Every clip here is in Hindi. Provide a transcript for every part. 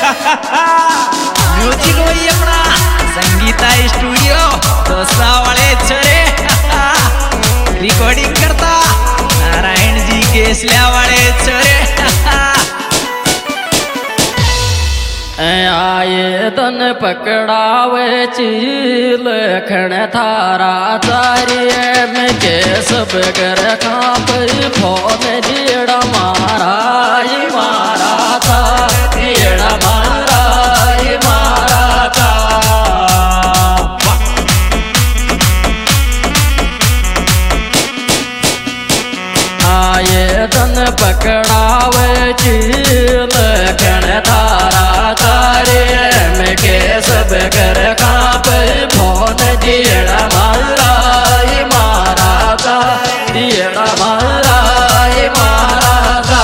म्यूजिक वही अपना संगीता स्टूडियो दोसा वाले छोरे रिकॉर्डिंग करता नारायण जी केसलिया वाले छोरे आए तन पकड़ावे चील खण थारा तारिये में के सब कर खाप फोन जीड़ा मारा था जीड़ा मारा था आए तन पकड़ावे चील खण थारा तारे में के सब कर काप फोन जीड़ा मारा था जीड़ा मारा था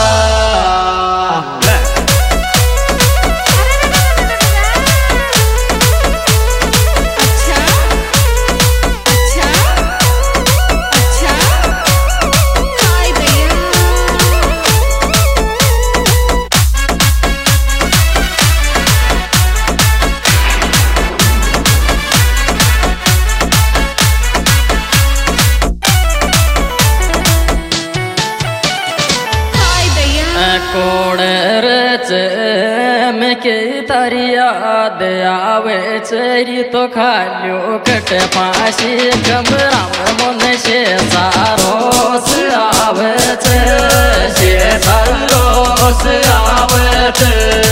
के तारिया आवे चरी तो खालो कट पासी कमरा मन से सारोस आवे से सारोस आवे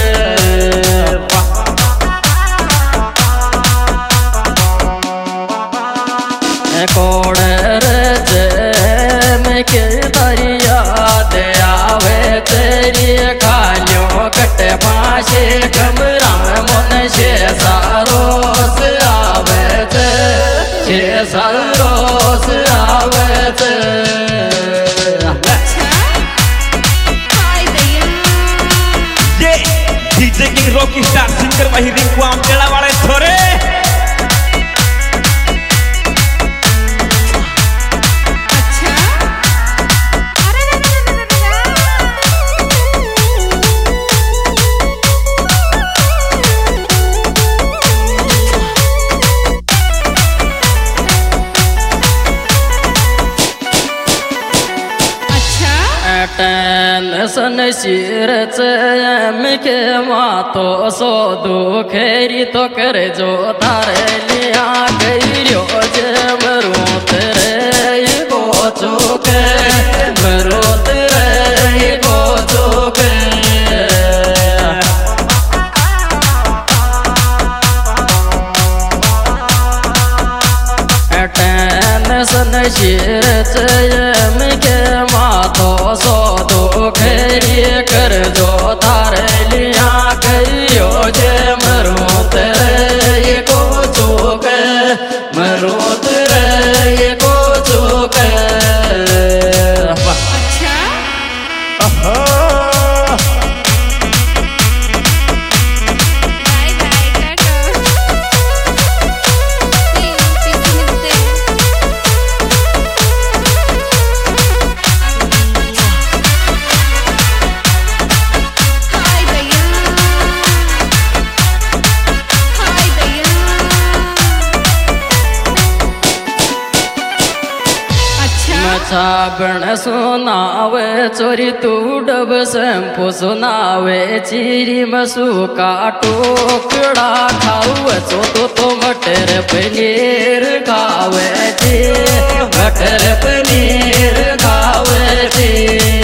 कोड़र में के तारिया आवे तेरी खालो कट पासे कमरा मन से सारोस आवे से सारोस आवे ये DJ king Rocky star singer वही रिंकू आमकेला वाले छोरे सन सिरच के मातो सो दुखेरी तो कर जो तारे लिया गईरो जे मरोत रे गो चोके मरोत रे गो चोके सन सिरच के मातो सो खेरी कर जो तारे लिया गयो जे मरोत रे को चोक मरोत रे को चोक साबण सुनावे चोरी तू डब शैम्पू सुनावे चीरी मसू का टोकड़ा खावे तो मटर पनीर खावे थे मटर पनीर खावे थे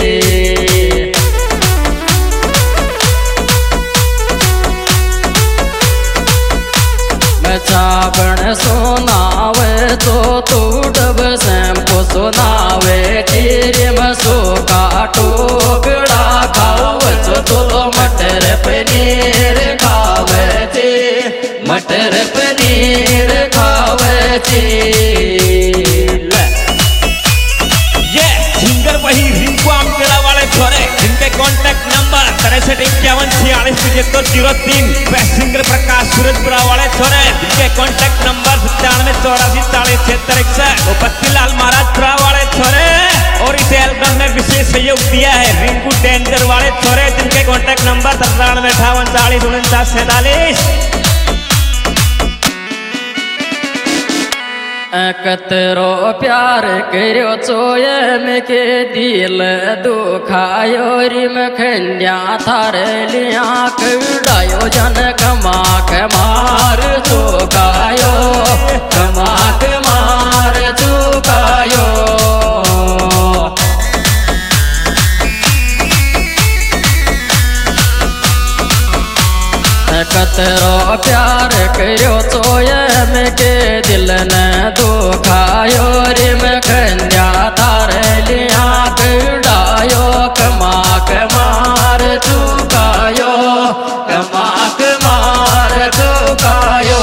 साबण सुनावे तो तू डब शैम्पू सुनावे तेरे मसो का टोकड़ा खावे तो मटर पनीर खावे थे मटर पनीर खावे थे ये सिंगर वही रिंकू आमकेला वाले छोरे जिनके contact number 6351467503 best singer Prakash Surajpura वाले छोरे जिनके कॉन्टैक्ट नंबर 9784407661 वो बत्तीलाल महाराजपुरा वाले छोरे और इस एल्बम में विशेष सहयोग दिया है रिंकू टेंडर वाले छोरे, जिनके कॉन्टैक्ट नंबर 9358404947। कतरो प्यार करो चोयम के दिल दुखायो रिम खंड्या थार लिया कडायो जन कमाक मार चुकायो, कमाक मार चुकायो। कतरो प्यार करो चोयम के दिल न दुखायो रिम खंड्या थार लिया कडायो, कमाक मार चुकायो, कमाक मार चुकायो।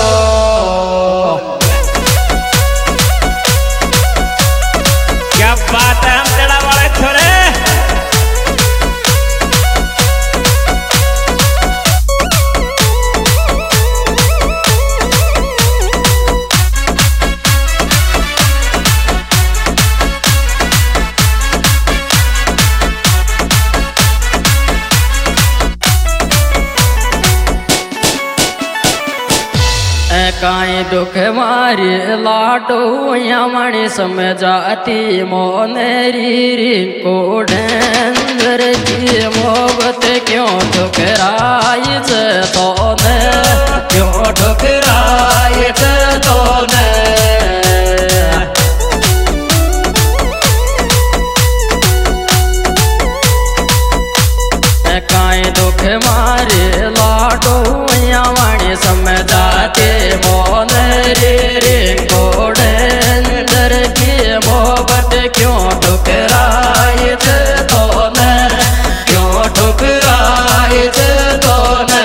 क्या बात है हम तेरा वाले छोरे। काई दुख मारी लाडो यमणी समझाती मोनेरी रिंकू टेंडर की मोहब्बत क्यों ठुकराई तोने, क्यों ठुकराई तोने। काई दुख मारे लाडो यमणी समझाते मोनेरी रिंकू टेंडर की मोहब्बत क्यों ठुकराई तोने, क्यों ठुकराई तोने।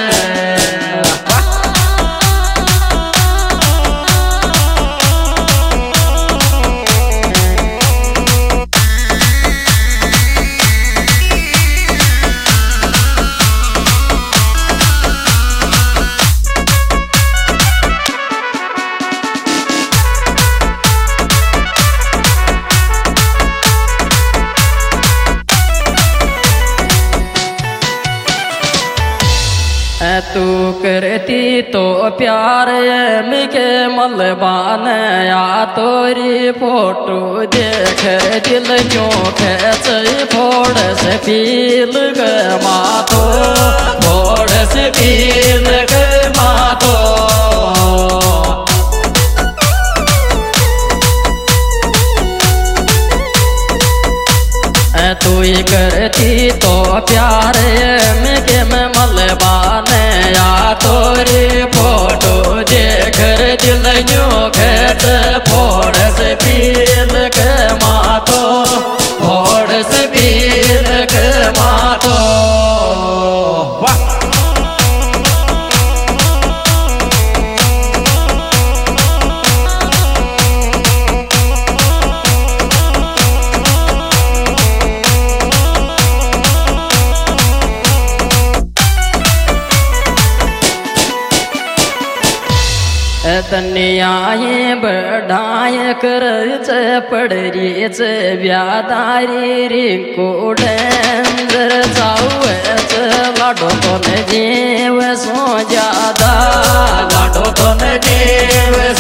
तू करती तो प्यार मिके मलबान या तोरी फोटो देख दिल क्यों खेच फोड़ से पील ग मातो, फोड़ से पील ग मातो। तू ही करती तो प्यार मिके में मलबान या तोरी फोटो देकर दिल यूं खेत फोड़ से पील के मातो, फोड़ से पील के मातो। तनियाए बढ़ाए कर पड़री च व्यादारी रिंकू टेंडर जाऊ लाडो तो जीव सो ज्यादा, लाडो तो जीव